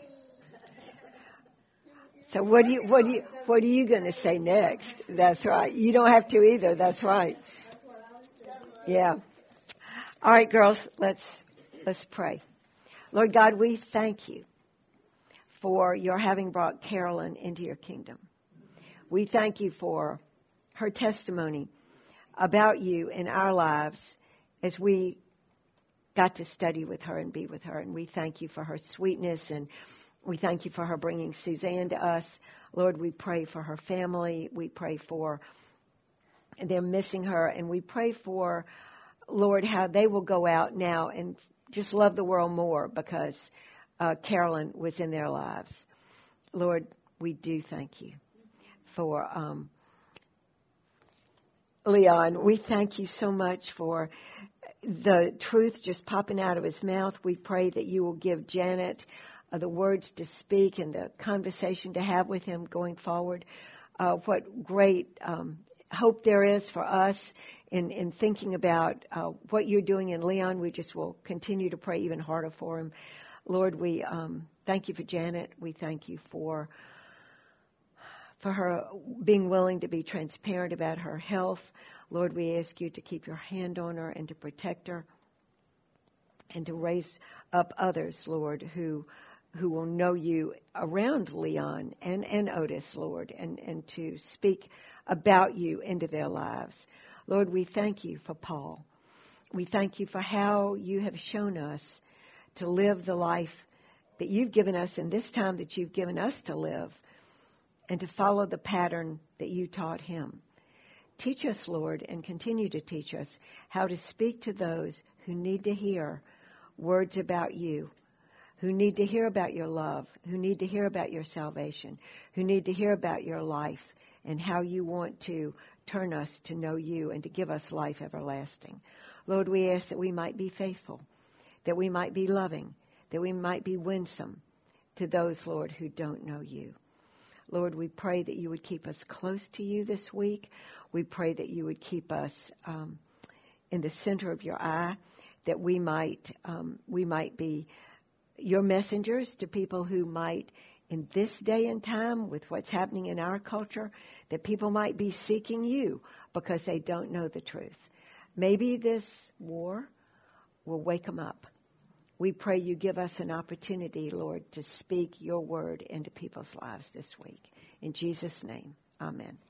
So what are you going to say next? That's right. You don't have to either. That's right. Yeah. All right, girls, let's pray. Lord God, we thank you for your having brought Carolyn into your kingdom. We thank you for her testimony about you in our lives as we got to study with her and be with her. And we thank you for her sweetness, and we thank you for her bringing Suzanne to us. Lord, we pray for her family. We pray for them missing her. And we pray for, Lord, how they will go out now and just love the world more because Carolyn was in their lives. Lord, we do thank you for Leon. We thank you so much for the truth just popping out of his mouth. We pray that you will give Janet the words to speak and the conversation to have with him going forward. What great hope there is for us in thinking about what you're doing in Leon. We just will continue to pray even harder for him. Lord, we thank you for Janet. We thank you for her being willing to be transparent about her health. Lord, we ask you to keep your hand on her and to protect her and to raise up others, Lord, who will know you around Leon and Otis, Lord, and to speak about you into their lives. Lord, we thank you for Paul. We thank you for how you have shown us to live the life that you've given us in this time that you've given us to live, and to follow the pattern that you taught him. Teach us, Lord, and continue to teach us how to speak to those who need to hear words about you, who need to hear about your love, who need to hear about your salvation, who need to hear about your life and how you want to turn us to know you and to give us life everlasting. Lord, we ask that we might be faithful, that we might be loving, that we might be winsome to those, Lord, who don't know you. Lord, we pray that you would keep us close to you this week. We pray that you would keep us in the center of your eye, that we might be your messengers to people who might, in this day and time, with what's happening in our culture, that people might be seeking you because they don't know the truth. Maybe this war will wake them up. We pray you give us an opportunity, Lord, to speak your word into people's lives this week. In Jesus' name, amen.